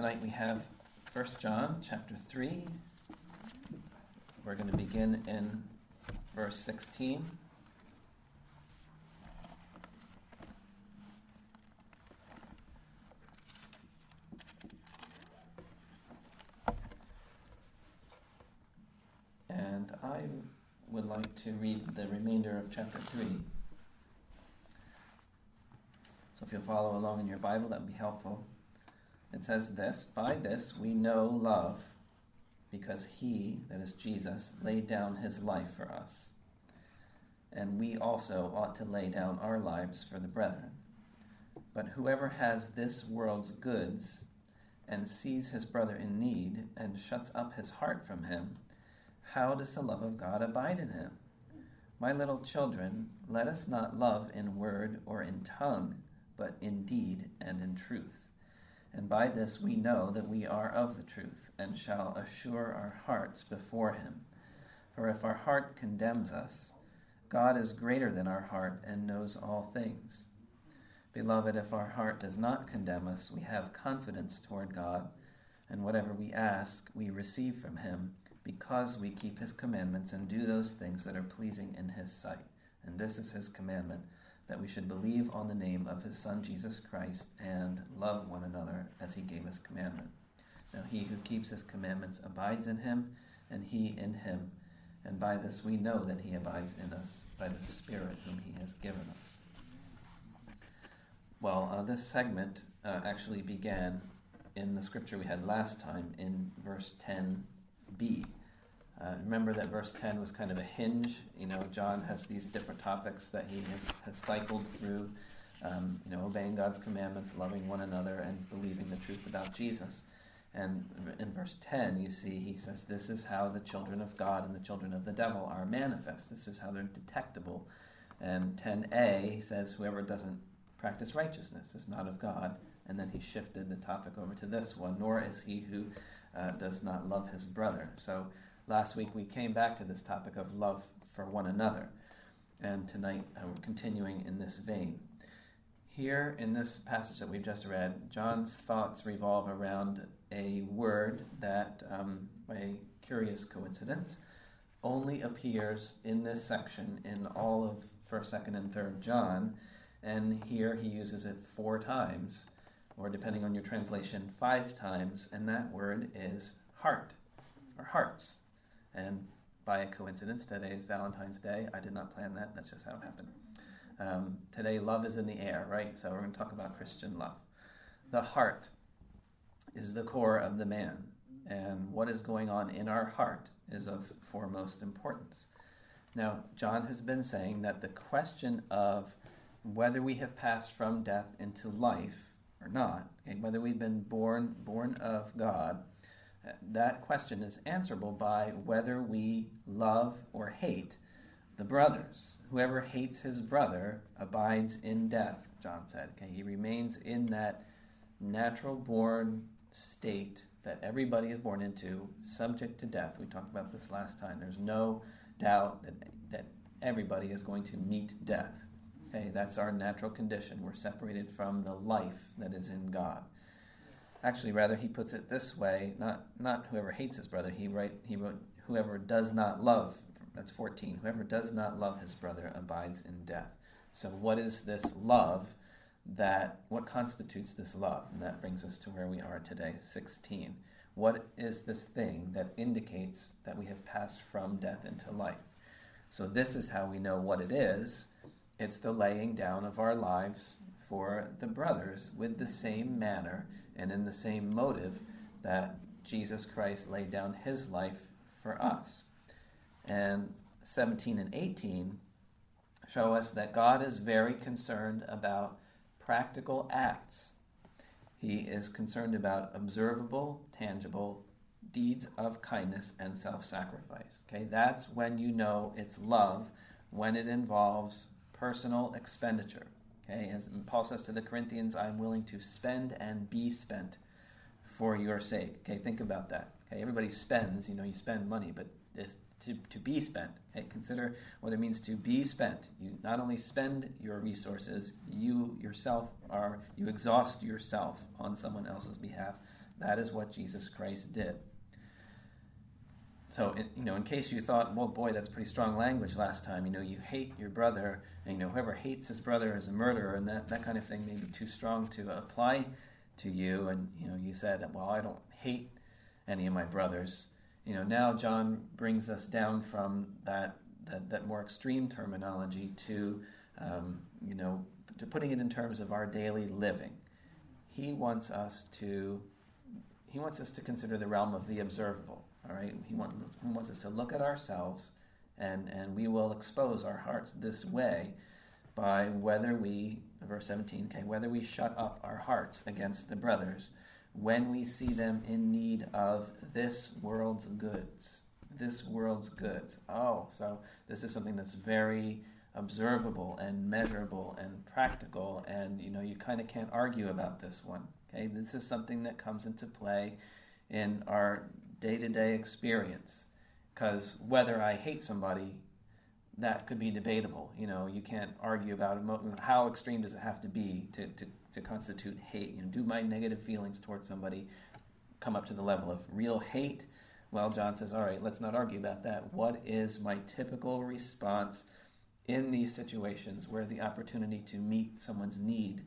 Tonight we have 1 John chapter 3. We're going to begin in verse 16. And I would like to read the remainder of chapter 3. So if you'll follow along in your Bible, that would be helpful. It says this, "By this we know love, because he," that is Jesus, "laid down his life for us. And we also ought to lay down our lives for the brethren. But whoever has this world's goods and sees his brother in need and shuts up his heart from him, how does the love of God abide in him? My little children, let us not love in word or in tongue, but in deed and in truth. And by this we know that we are of the truth, and shall assure our hearts before him. For if our heart condemns us, God is greater than our heart and knows all things. Beloved, if our heart does not condemn us, we have confidence toward God, and whatever we ask, we receive from him, because we keep his commandments and do those things that are pleasing in his sight. And this is his commandment, that we should believe on the name of his Son Jesus Christ and love one another as he gave us commandment. Now he who keeps his commandments abides in him, and he in him. And by this we know that he abides in us, by the Spirit whom he has given us." Well, this segment actually began in the scripture we had last time in verse 10b. Remember that verse 10 was kind of a hinge. John has these different topics that he has cycled through, obeying God's commandments, loving one another, and believing the truth about Jesus. And in verse 10, you see, he says, this is how the children of God and the children of the devil are manifest. This is how they're detectable. And 10a, he says, whoever doesn't practice righteousness is not of God. And then he shifted the topic over to this one, nor is he who does not love his brother. So last week we came back to this topic of love for one another, and tonight we're continuing in this vein. Here in this passage that we've just read, John's thoughts revolve around a word that, by a curious coincidence, only appears in this section in all of 1st, 2nd, and 3rd John, and here he uses it 4 times, or depending on your translation, 5 times, and that word is heart, or hearts. And by a coincidence, today is Valentine's Day. I did not plan that. That's just how it happened. Today, love is in the air, right? So we're going to talk about Christian love. The heart is the core of the man, and what is going on in our heart is of foremost importance. Now, John has been saying that the question of whether we have passed from death into life or not, whether we've been born of God, that question is answerable by whether we love or hate the brothers. Whoever hates his brother abides in death, John said. He remains in that natural-born state that everybody is born into, subject to death. We talked about this last time. There's no doubt that everybody is going to meet death. That's our natural condition. We're separated from the life that is in God. Actually, rather, he puts it this way, not whoever hates his brother. He wrote, whoever does not love, that's 14, whoever does not love his brother abides in death. So what is this love? What constitutes this love? And that brings us to where we are today, 16. What is this thing that indicates that we have passed from death into life? So this is how we know what it is. It's the laying down of our lives for the brothers with the same manner and in the same motive that Jesus Christ laid down his life for us. And 17 and 18 show us that God is very concerned about practical acts. He is concerned about observable, tangible deeds of kindness and self-sacrifice. That's when you know it's love, when it involves personal expenditure. As Paul says to the Corinthians, I'm willing to spend and be spent for your sake. Think about that. Everybody spends, you spend money, but it's to be spent. Consider what it means to be spent. You not only spend your resources, you exhaust yourself on someone else's behalf. That is what Jesus Christ did. So, in case you thought, well, boy, that's pretty strong language last time. You hate your brother, and whoever hates his brother is a murderer, and that kind of thing may be too strong to apply to you. And you said, well, I don't hate any of my brothers. Now John brings us down from that more extreme terminology to putting it in terms of our daily living. He wants us to consider the realm of the observable. All right, he wants us to look at ourselves, and we will expose our hearts this way by whether we, verse 17, whether we shut up our hearts against the brothers when we see them in need of this world's goods. This world's goods. Oh, so this is something that's very observable and measurable and practical, and you kind of can't argue about this one. Okay, this is something that comes into play in our day-to-day experience, because whether I hate somebody, that could be debatable. You can't argue about it. How extreme does it have to be to constitute hate? Do my negative feelings towards somebody come up to the level of real hate? Well, John says, all right, let's not argue about that. What is my typical response in these situations where the opportunity to meet someone's need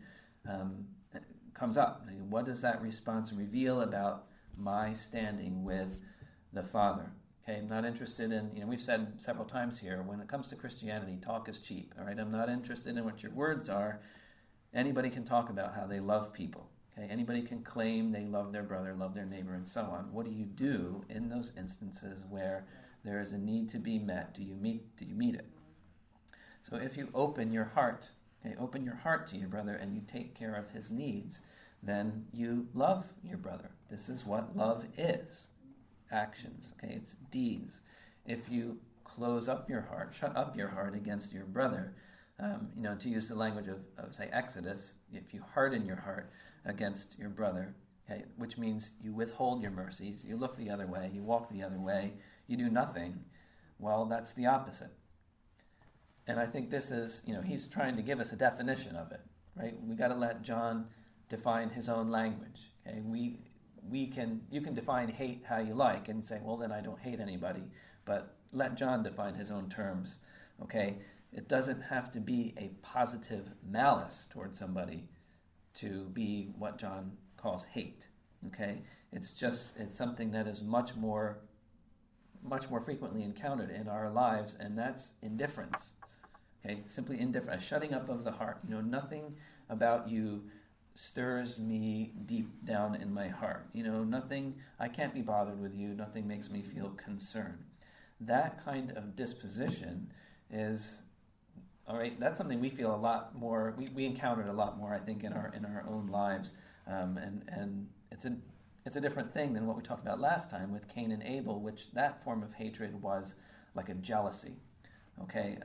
comes up? What does that response reveal about my standing with the Father? Okay, I'm not interested in, we've said several times here, when it comes to Christianity, talk is cheap, all right? I'm not interested in what your words are. Anybody can talk about how they love people, okay? Anybody can claim they love their brother, love their neighbor, and so on. What do you do in those instances where there is a need to be met? Do you meet it? So if you open your heart to your brother and you take care of his needs, then you love your brother. This is what love is. Actions, okay? It's deeds. If you close up your heart, shut up your heart against your brother, to use the language of say, Exodus, if you harden your heart against your brother, okay, which means you withhold your mercies, you look the other way, you walk the other way, you do nothing, well, that's the opposite. And I think this is, he's trying to give us a definition of it, right? We got to let John define his own language. Okay, you can define hate how you like and say, well, then I don't hate anybody. But let John define his own terms. Okay, it doesn't have to be a positive malice towards somebody to be what John calls hate. Okay, it's something that is much more frequently encountered in our lives, and that's indifference. Okay, simply indifference, a shutting up of the heart. Nothing about you stirs me deep down in my heart. Nothing, I can't be bothered with you, nothing makes me feel concerned. That kind of disposition is, all right, that's something we feel a lot more, we encountered a lot more, I think, in our own lives. And it's a different thing than what we talked about last time with Cain and Abel, which that form of hatred was like a jealousy. Okay,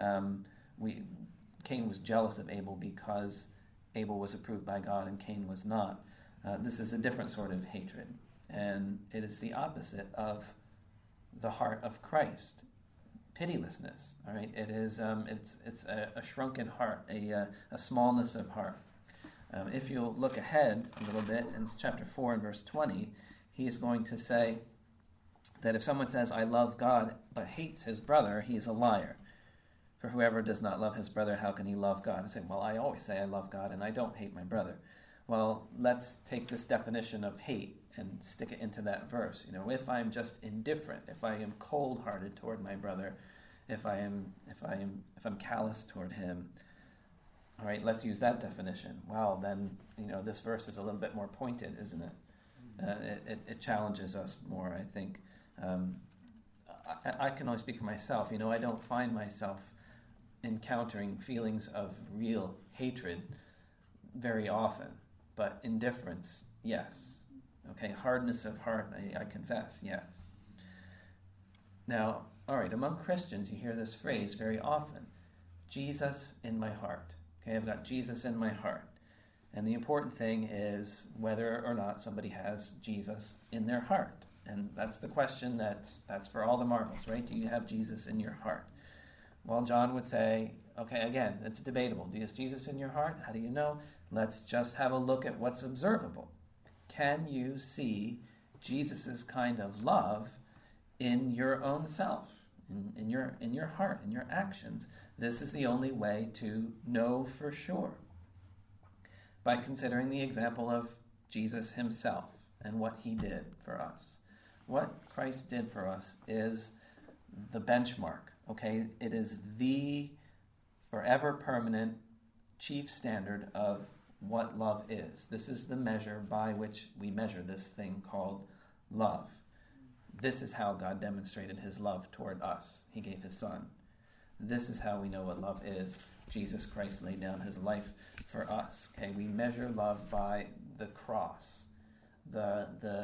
Cain was jealous of Abel because Abel was approved by God and Cain was not. This is a different sort of hatred, and it is the opposite of the heart of Christ. Pitilessness. All right, it is. It's a shrunken heart, a smallness of heart. If you'll look ahead a little bit in chapter 4 and verse 20, he is going to say that if someone says, "I love God," but hates his brother, he is a liar. For whoever does not love his brother, how can he love God? I say, well, I always say I love God and I don't hate my brother. Well, let's take this definition of hate and stick it into that verse. If I'm just indifferent, if I am cold-hearted toward my brother, if I'm callous toward him, all right, let's use that definition. Well, then this verse is a little bit more pointed, isn't it? It challenges us more, I think. I can only speak for myself. I don't find myself encountering feelings of real hatred very often, but indifference, yes. Okay, hardness of heart, I confess, yes. Now, all right, among Christians, you hear this phrase very often, Jesus in my heart. Okay, I've got Jesus in my heart. And the important thing is whether or not somebody has Jesus in their heart. And that's the question that's for all the marbles, right? Do you have Jesus in your heart? Well, John would say, okay, again, it's debatable. Do you have Jesus in your heart? How do you know? Let's just have a look at what's observable. can you see Jesus' kind of love in your own self, in your heart, in your actions? This is the only way to know for sure. By considering the example of Jesus himself and what he did for us. What Christ did for us is the benchmark, okay? It is the forever permanent chief standard of what love is. This is the measure by which we measure this thing called love. This is how God demonstrated his love toward us. He gave his son. This is how we know what love is. Jesus Christ laid down his life for us. Okay, we measure love by the cross, the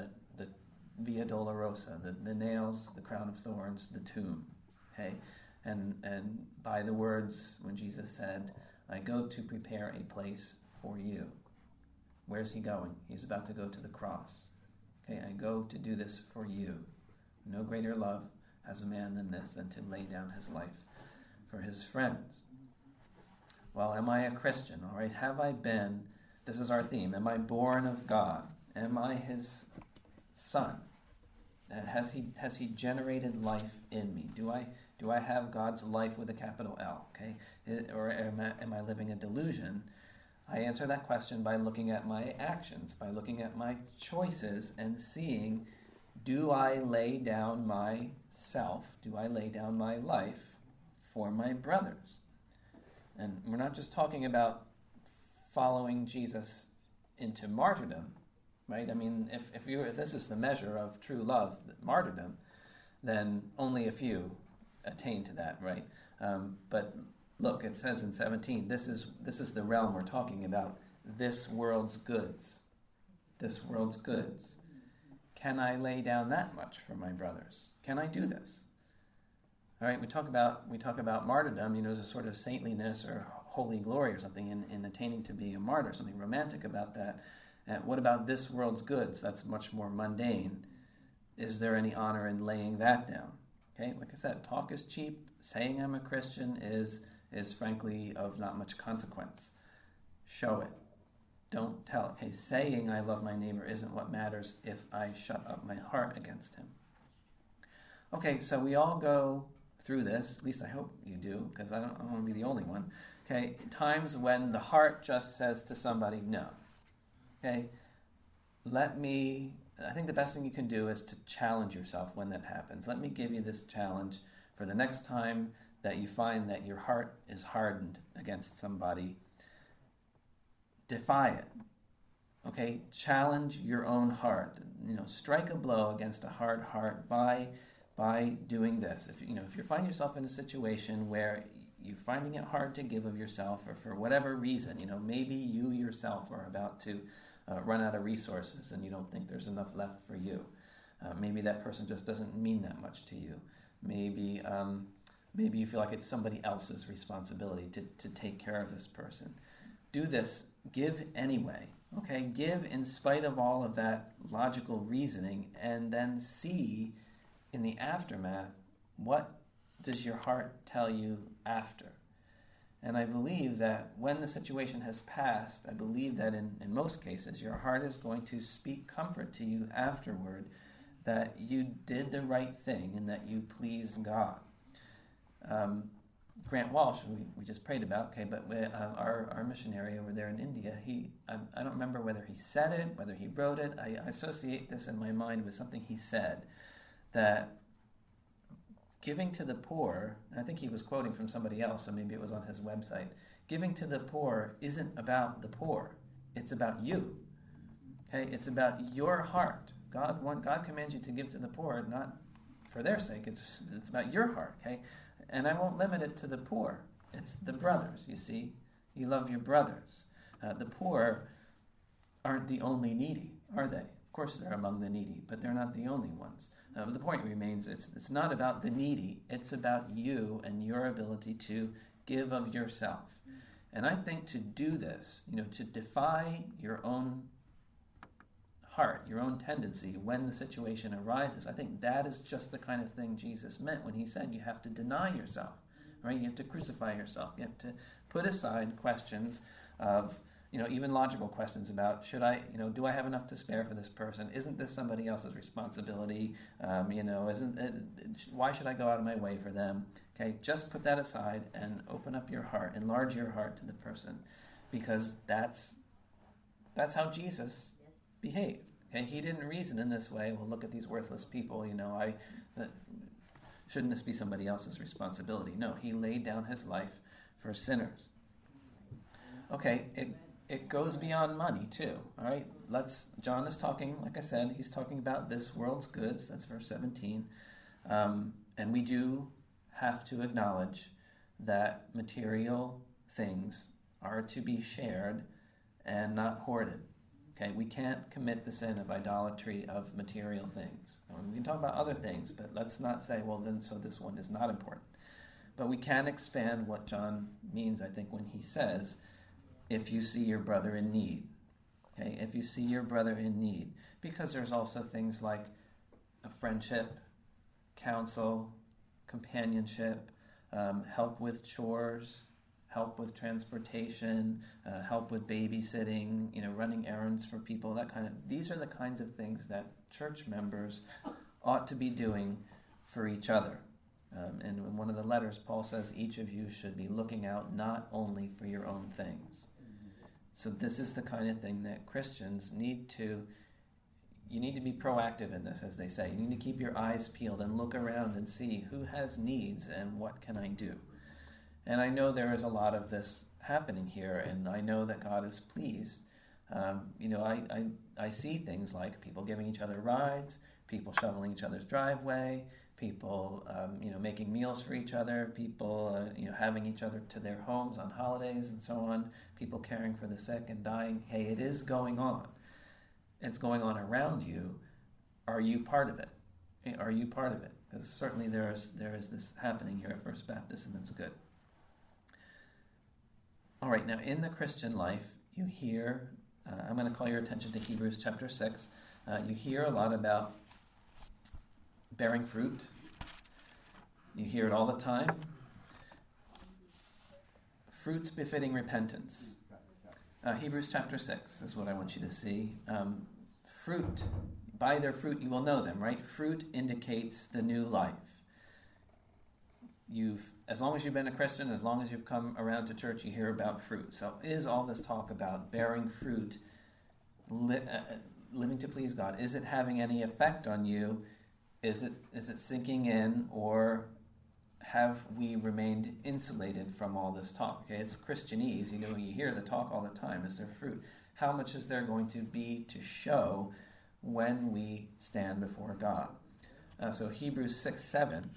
Via Dolorosa, the nails, the crown of thorns, the tomb. Okay, and by the words when Jesus said, "I go to prepare a place for you." Where's he going? He's about to go to the cross. Okay, I go to do this for you. No greater love has a man than this, than to lay down his life for his friends. Well, am I a Christian? All right, have I been, this is our theme, am I born of God? Am I his son? Has he generated life in me? Do I have God's life with a capital L? Okay, or am I living a delusion? I answer that question by looking at my actions, by looking at my choices and seeing, do I lay down myself, do I lay down my life for my brothers? And we're not just talking about following Jesus into martyrdom, right? I mean, if this is the measure of true love, martyrdom, then only a few attain to that, right? But look, it says in 17, this is the realm we're talking about. This world's goods. This world's goods. Can I lay down that much for my brothers? Can I do this? All right, we talk about martyrdom, as a sort of saintliness or holy glory or something in attaining to be a martyr, something romantic about that. What about this world's goods? That's much more mundane. Is there any honor in laying that down? Okay, like I said, talk is cheap. Saying I'm a Christian is frankly of not much consequence. Show it. Don't tell it. Okay, saying I love my neighbor isn't what matters if I shut up my heart against him. Okay, so we all go through this, at least I hope you do, because I don't want to be the only one. Okay, times when the heart just says to somebody, no. Okay, I think the best thing you can do is to challenge yourself when that happens. Let me give you this challenge for the next time that you find that your heart is hardened against somebody. Defy it. Okay, challenge your own heart. Strike a blow against a hard heart by doing this. If you find yourself in a situation where you're finding it hard to give of yourself, or for whatever reason, maybe you yourself are about to run out of resources and you don't think there's enough left for you. Maybe that person just doesn't mean that much to you. Maybe you feel like it's somebody else's responsibility to take care of this person. Do this. Give anyway. Okay, give in spite of all of that logical reasoning, and then see in the aftermath, what does your heart tell you after? And I believe that when the situation has passed, I believe that in most cases, your heart is going to speak comfort to you afterward, that you did the right thing and that you pleased God. Grant Walsh, we just prayed about, okay, but our missionary over there in India, I don't remember whether he said it, whether he wrote it. I associate this in my mind with something he said, that giving to the poor, and I think he was quoting from somebody else, so maybe it was on his website, giving to the poor isn't about the poor, it's about you. Okay, it's about your heart. God commands you to give to the poor, not for their sake, it's about your heart, okay? And I won't limit it to the poor. It's the brothers, you see. You love your brothers. The poor aren't the only needy, are they? Of course they're among the needy, but they're not the only ones. But the point remains, it's not about the needy. It's about you and your ability to give of yourself. And I think to do this, to defy your own heart, your own tendency when the situation arises, I think that is just the kind of thing Jesus meant when he said you have to deny yourself, right? You have to crucify yourself. You have to put aside questions of, even logical questions about, do I have enough to spare for this person? Isn't this somebody else's responsibility? Why should I go out of my way for them? Okay, just put that aside and open up your heart, enlarge your heart to the person, because that's how Jesus behaved. Okay, he didn't reason in this way. Well, look at these worthless people. Shouldn't this be somebody else's responsibility? No, he laid down his life for sinners. Okay, it goes beyond money too. All right, John is talking, like I said, he's talking about this world's goods. That's verse 17, and we do have to acknowledge that material things are to be shared and not hoarded. Okay, we can't commit the sin of idolatry of material things. We can talk about other things, but let's not say, well, then so this one is not important. But we can expand what John means, I think, when he says, if you see your brother in need. Okay, if you see your brother in need. Because there's also things like a friendship, counsel, companionship, help with chores, help with transportation, help with babysitting, running errands for people, these are the kinds of things that church members ought to be doing for each other. And in one of the letters, Paul says each of you should be looking out not only for your own things. So this is the kind of thing that Christians need to be proactive in this, as they say. You need to keep your eyes peeled and look around and see who has needs and what can I do. And I know there is a lot of this happening here, and I know that God is pleased. I see things like people giving each other rides, people shoveling each other's driveway, people making meals for each other, people having each other to their homes on holidays and so on, people caring for the sick and dying. Hey, it is going on. It's going on around you. Are you part of it? Are you part of it? Because certainly there is this happening here at First Baptist, and it's good. All right, now in the Christian life, you hear, I'm going to call your attention to Hebrews chapter 6. You hear a lot about bearing fruit. You hear it all the time. Fruits befitting repentance. Hebrews chapter 6 is what I want you to see. Fruit, by their fruit you will know them, right? Fruit indicates the new life. As long as you've been a Christian, as long as you've come around to church, you hear about fruit. So is all this talk about bearing fruit, living to please God, is it having any effect on you? Is it sinking in, or have we remained insulated from all this talk? Okay, it's Christianese. You hear the talk all the time. Is there fruit? How much is there going to be to show when we stand before God? So Hebrews 6:7.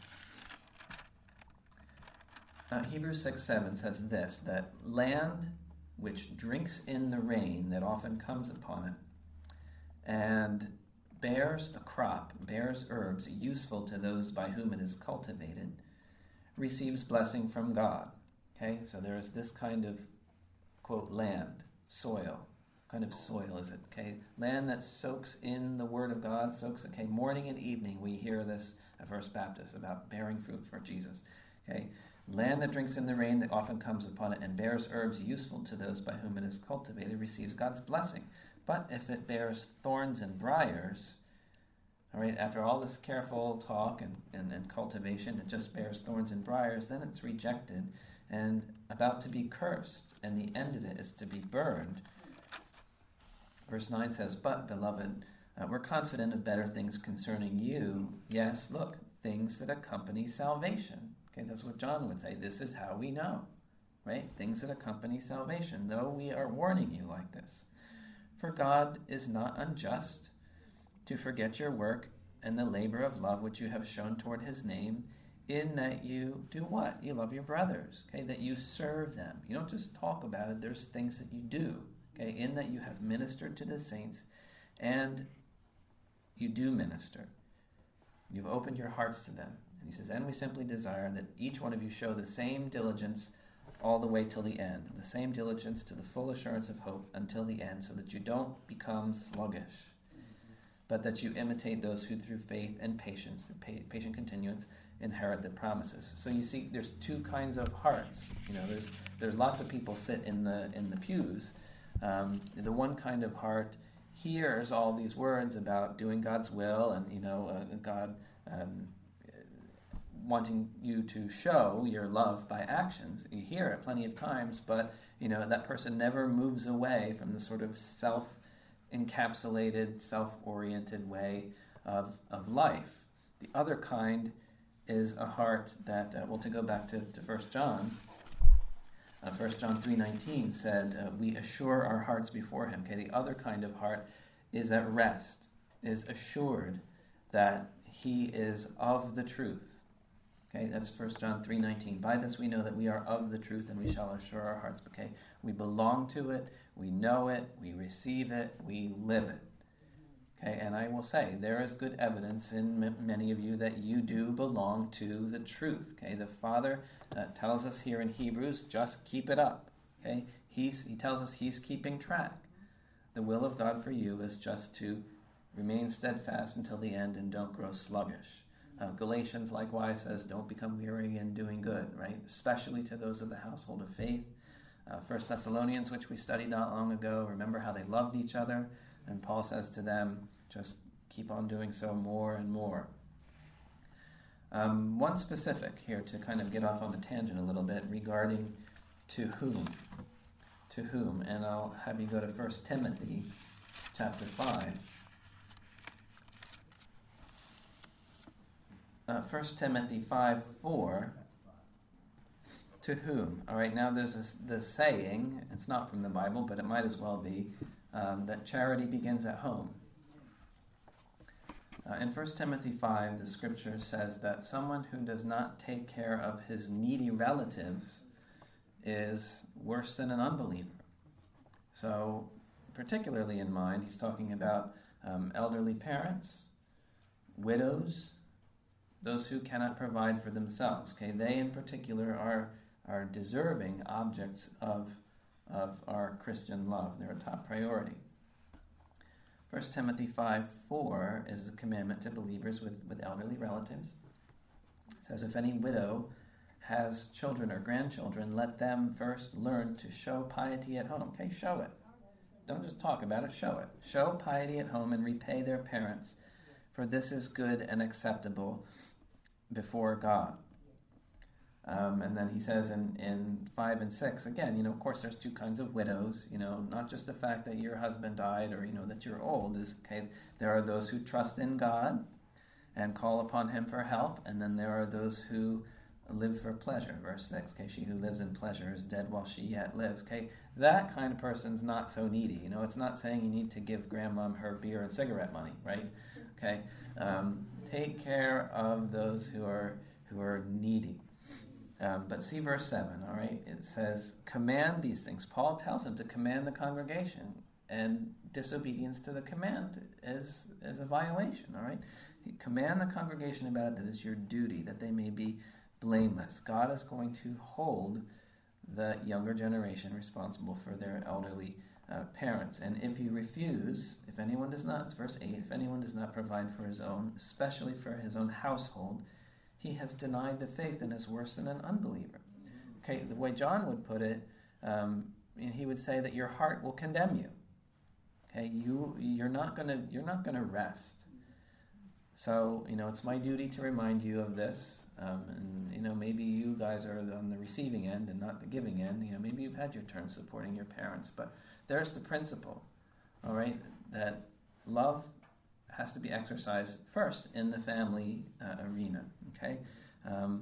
Hebrews 6:7 says this, that land which drinks in the rain that often comes upon it, and bears a crop, bears herbs useful to those by whom it is cultivated, receives blessing from God. Okay, so there's this kind of, quote, land, soil. What kind of soil is it? Okay, land that soaks in the Word of God, morning and evening we hear this at First Baptist about bearing fruit for Jesus. Okay, land that drinks in the rain that often comes upon it and bears herbs useful to those by whom it is cultivated receives God's blessing. But if it bears thorns and briars, all right, after all this careful talk and cultivation, it just bears thorns and briars, then it's rejected and about to be cursed, and the end of it is to be burned. Verse 9 says, but, beloved, we're confident of better things concerning you. Yes, look, things that accompany salvation. Okay, that's what John would say. This is how we know, right? Things that accompany salvation, though we are warning you like this. For God is not unjust to forget your work and the labor of love which you have shown toward his name, in that you do what? You love your brothers, okay? That you serve them. You don't just talk about it. There's things that you do, okay? In that you have ministered to the saints, and you do minister. You've opened your hearts to them. And he says, and we simply desire that each one of you show the same diligence all the way till the end, the same diligence to the full assurance of hope until the end, so that you don't become sluggish, but that you imitate those who through faith and patience, patient continuance, inherit the promises. So you see, there's two kinds of hearts. There's lots of people sit in the pews, The one kind of heart hears all these words about doing God's will and, God wanting you to show your love by actions. You hear it plenty of times, but, that person never moves away from the sort of self-encapsulated, self-oriented way of life. The other kind is a heart that, to go back to 1 John, 1 John 3:19 said, we assure our hearts before him. Okay, the other kind of heart is at rest, is assured that he is of the truth. Okay, that's 1 John 3:19. By this we know that we are of the truth, and we shall assure our hearts. Okay, we belong to it, we know it, we receive it, we live it. Okay, and I will say, there is good evidence in many of you that you do belong to the truth. Okay, the Father tells us here in Hebrews, just keep it up. Okay, he tells us he's keeping track. The will of God for you is just to remain steadfast until the end and don't grow sluggish. Galatians likewise says, don't become weary in doing good, right? Especially to those of the household of faith. 1 Thessalonians, which we studied not long ago, remember how they loved each other. And Paul says to them, just keep on doing so more and more. One specific here to kind of get off on a tangent a little bit regarding to whom. To whom. And I'll have you go to 1 Timothy chapter 5. 1 Timothy 5:4. To whom? All right, now there's this saying, it's not from the Bible, but it might as well be, that charity begins at home. In 1 Timothy 5, the scripture says that someone who does not take care of his needy relatives is worse than an unbeliever. So, particularly in mind, he's talking about elderly parents, widows, those who cannot provide for themselves. Okay, they in particular are deserving objects of our Christian love. They're a top priority. 1 Timothy 5:4 is the commandment to believers with elderly relatives. It says, if any widow has children or grandchildren, let them first learn to show piety at home. Okay, show it. Don't just talk about it, show it. Show piety at home and repay their parents, for this is good and acceptable before God. And then he says in 5 and 6, again, of course there's two kinds of widows, not just the fact that your husband died or, that you're old. There are those who trust in God and call upon him for help, and then there are those who live for pleasure. Verse 6, okay, she who lives in pleasure is dead while she yet lives. Okay, that kind of person's not so needy. It's not saying you need to give grandmom her beer and cigarette money, right? Okay, take care of those who are needy. But see verse 7, all right? It says, command these things. Paul tells him to command the congregation, and disobedience to the command is a violation, all right? Command the congregation about it, that is your duty, that they may be blameless. God is going to hold the younger generation responsible for their elderly parents. And if you refuse, if anyone does not, it's verse 8, if anyone does not provide for his own, especially for his own household, he has denied the faith and is worse than an unbeliever. Okay, the way John would put it, he would say that your heart will condemn you. Okay, you're not gonna rest. So it's my duty to remind you of this. And maybe you guys are on the receiving end and not the giving end. Maybe you've had your turn supporting your parents, but there's the principle. All right, that love has to be exercised first in the family arena. Okay, all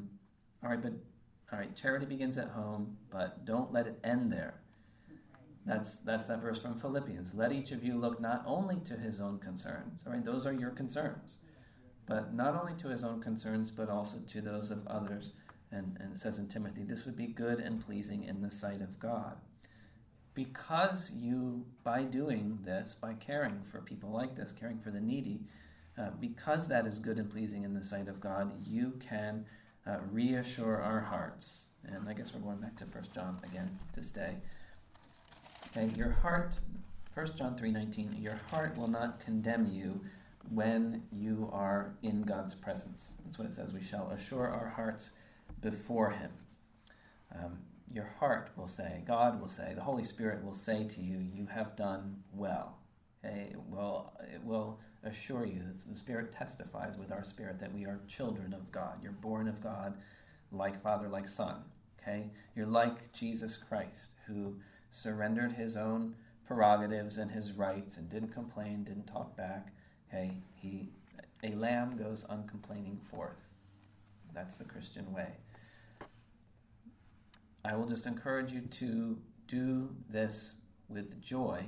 right. Charity begins at home, but don't let it end there. That's that verse from Philippians. Let each of you look not only to his own concerns. All right, those are your concerns, but not only to his own concerns, but also to those of others. And it says in Timothy, this would be good and pleasing in the sight of God. Because you, by doing this, by caring for people like this, caring for the needy, because that is good and pleasing in the sight of God, you can reassure our hearts. And I guess we're going back to 1 John again to stay. Okay, your heart, 1 John 3:19, your heart will not condemn you when you are in God's presence. That's what it says. We shall assure our hearts before him. your heart will say, God will say, the Holy Spirit will say to you, you have done well. Okay? It will assure you, that the Spirit testifies with our spirit that we are children of God. You're born of God, like Father, like Son. Okay? You're like Jesus Christ, who surrendered his own prerogatives and his rights and didn't complain, didn't talk back. Okay? A lamb goes uncomplaining forth. That's the Christian way. I will just encourage you to do this with joy.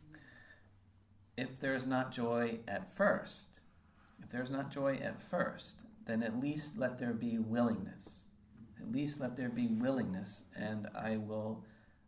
If there's not joy at first, then at least let there be willingness. At least let there be willingness, and I will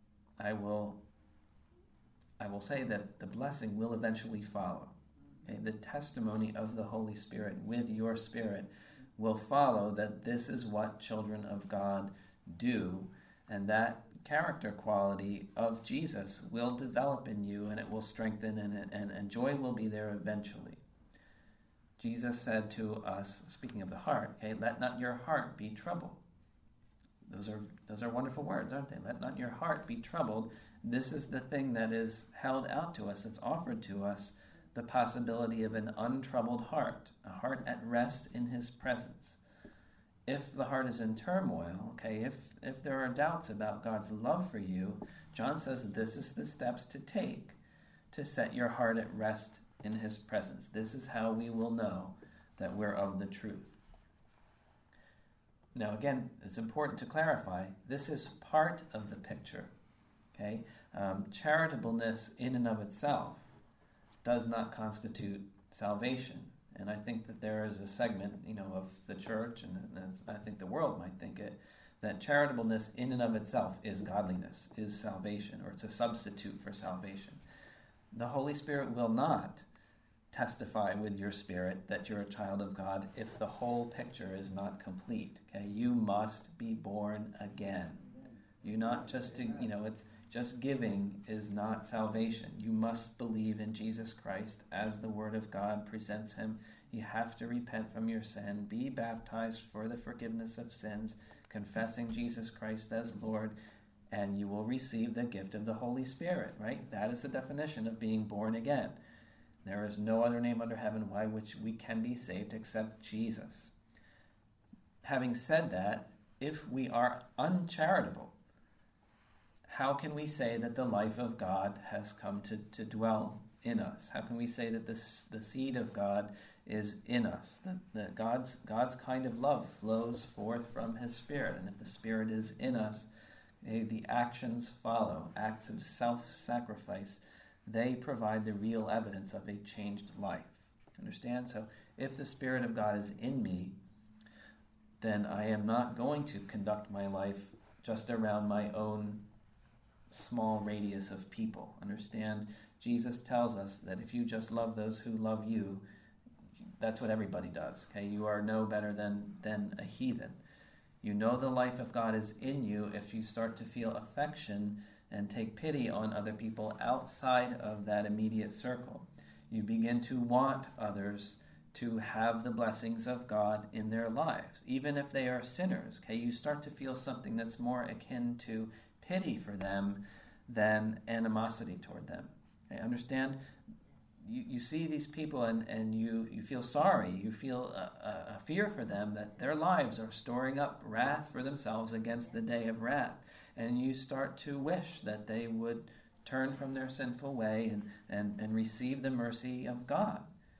say that the blessing will eventually follow. Okay? The testimony of the Holy Spirit with your spirit will follow that this is what children of God do, and that character quality of Jesus will develop in you, and it will strengthen, and joy will be there eventually. Jesus said to us, speaking of the heart, okay, let not your heart be troubled. Those are wonderful words, aren't they? Let not your heart be troubled. This is the thing that is held out to us, that's offered to us, the possibility of an untroubled heart, a heart at rest in his presence. If the heart is in turmoil, okay, if there are doubts about God's love for you, John says that this is the steps to take to set your heart at rest in his presence. This is how we will know that we're of the truth. Now again, it's important to clarify, this is part of the picture. Okay? Charitableness in and of itself does not constitute salvation. And I think that there is a segment, of the church, and I think the world might think it, that charitableness in and of itself is godliness, is salvation, or it's a substitute for salvation. The Holy Spirit will not testify with your spirit that you're a child of God if the whole picture is not complete. Okay, you must be born again. You're not just it's just giving is not salvation. You must believe in Jesus Christ as the Word of God presents him. You have to repent from your sin, be baptized for the forgiveness of sins, confessing Jesus Christ as Lord, and you will receive the gift of the Holy Spirit, right? That is the definition of being born again. There is no other name under heaven by which we can be saved except Jesus. Having said that, if we are uncharitable, how can we say that the life of God has come to dwell in us? How can we say that the seed of God is in us? That God's kind of love flows forth from his Spirit. And if the Spirit is in us, the actions follow, acts of self-sacrifice. They provide the real evidence of a changed life. Understand? So if the Spirit of God is in me, then I am not going to conduct my life just around my own small radius of people. Understand? Jesus tells us that if you just love those who love you, that's what everybody does. Okay? You are no better than a heathen. You know the life of God is in you if you start to feel affection and take pity on other people outside of that immediate circle. You begin to want others to have the blessings of God in their lives, even if they are sinners. Okay? You start to feel something that's more akin to pity for them than animosity toward them. Okay, understand? You see these people and you feel sorry. You feel a fear for them that their lives are storing up wrath for themselves against the day of wrath. And you start to wish that they would turn from their sinful way and receive the mercy of God.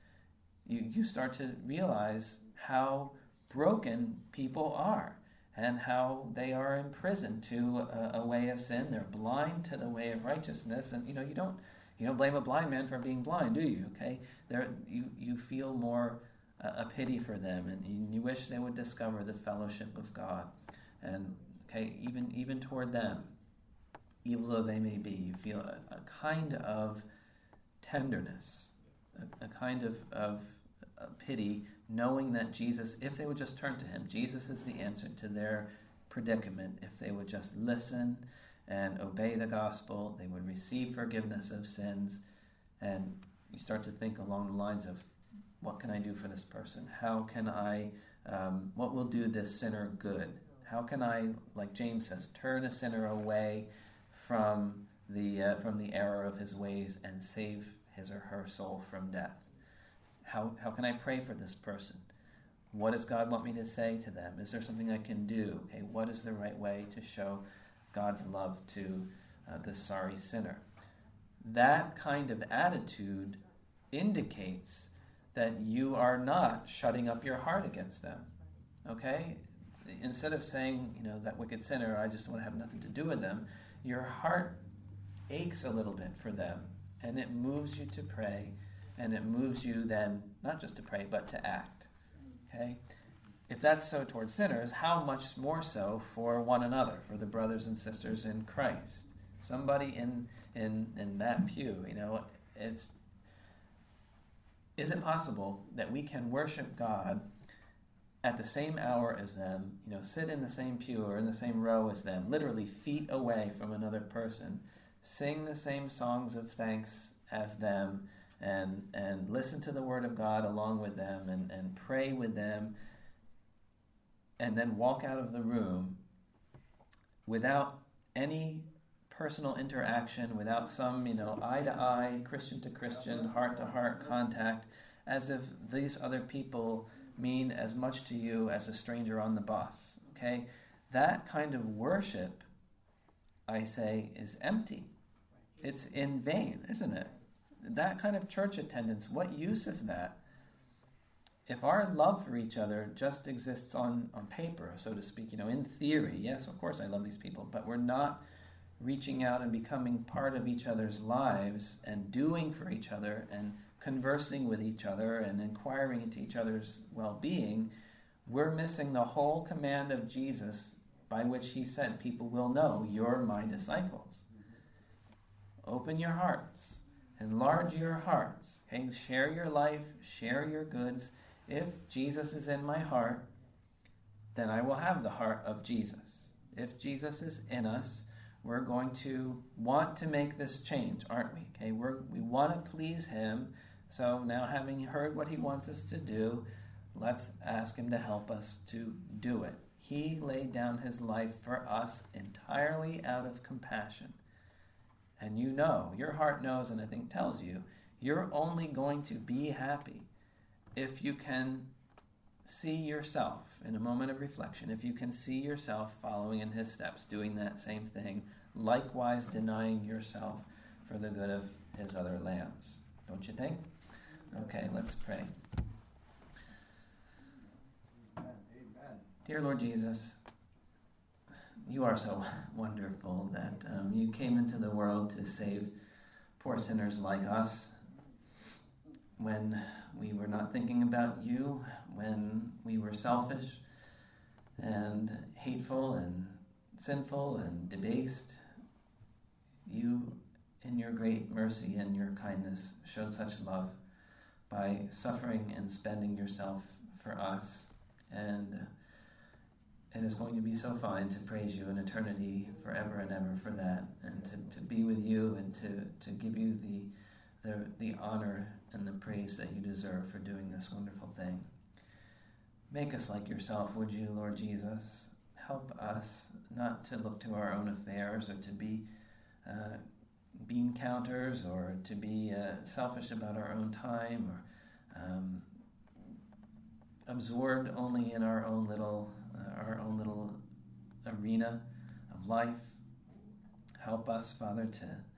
You start to realize how broken people are, and how they are imprisoned to a way of sin. They're blind to the way of righteousness, and you don't blame a blind man for being blind, do you? Okay, you feel more a pity for them, and you wish they would discover the fellowship of God, and okay, even toward them, evil though they may be, you feel a kind of tenderness, a kind of pity, knowing that Jesus, if they would just turn to him, Jesus is the answer to their predicament. If they would just listen and obey the gospel, they would receive forgiveness of sins. And you start to think along the lines of, what can I do for this person? How can I, what will do this sinner good? How can I, like James says, turn a sinner away from the error of his ways and save his or her soul from death? How can I pray for this person? What does God want me to say to them? Is there something I can do? Okay, what is the right way to show God's love to this sorry sinner? That kind of attitude indicates that you are not shutting up your heart against them. Okay? Instead of saying, that wicked sinner, I just want to have nothing to do with them, your heart aches a little bit for them, and it moves you to pray, and it moves you then not just to pray, but to act. Okay? If that's so towards sinners, how much more so for one another, for the brothers and sisters in Christ? Somebody in that pew, is it possible that we can worship God at the same hour as them, sit in the same pew or in the same row as them, literally feet away from another person, sing the same songs of thanks as them, and listen to the Word of God along with them, and pray with them, and then walk out of the room without any personal interaction, without some, eye-to-eye, Christian-to-Christian, heart-to-heart contact, as if these other people mean as much to you as a stranger on the bus, okay? That kind of worship, I say, is empty. It's in vain, isn't it? That kind of church attendance, what use is that? If our love for each other just exists on paper, so to speak, in theory, yes, of course I love these people, but we're not reaching out and becoming part of each other's lives and doing for each other and conversing with each other and inquiring into each other's well-being, we're missing the whole command of Jesus by which he said, people will know you're my disciples. Open your hearts. Enlarge your hearts. Okay? Share your life. Share your goods. If Jesus is in my heart, then I will have the heart of Jesus. If Jesus is in us, we're going to want to make this change, aren't we? Okay, we want to please him. So now, having heard what he wants us to do, let's ask him to help us to do it. He laid down his life for us entirely out of compassion. And your heart knows, and I think tells you, you're only going to be happy if you can see yourself in a moment of reflection, if you can see yourself following in his steps, doing that same thing, likewise denying yourself for the good of his other lambs. Don't you think? Okay, let's pray. Amen. Dear Lord Jesus, you are so wonderful that you came into the world to save poor sinners like us when we were not thinking about you, when we were selfish and hateful and sinful and debased. You, in your great mercy and your kindness, showed such love by suffering and spending yourself for us. And it is going to be so fine to praise you in eternity forever and ever for that, and to be with you and to give you the honor and the praise that you deserve for doing this wonderful thing. Make us like yourself, would you, Lord Jesus? Help us not to look to our own affairs or to be bean counters or to be selfish about our own time or absorbed only in our own little arena of life. Help us, Father,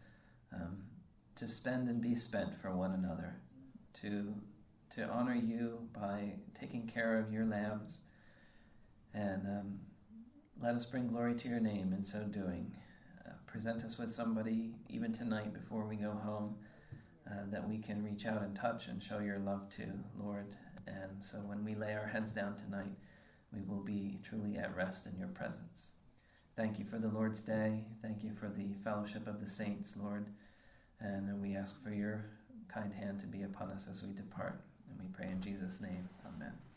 to spend and be spent for one another, to honor you by taking care of your lambs, and let us bring glory to your name in so doing. Present us with somebody, even tonight before we go home, that we can reach out and touch and show your love to, Lord. And so when we lay our heads down tonight, we will be truly at rest in your presence. Thank you for the Lord's Day. Thank you for the fellowship of the saints, Lord. And we ask for your kind hand to be upon us as we depart. And we pray in Jesus' name. Amen.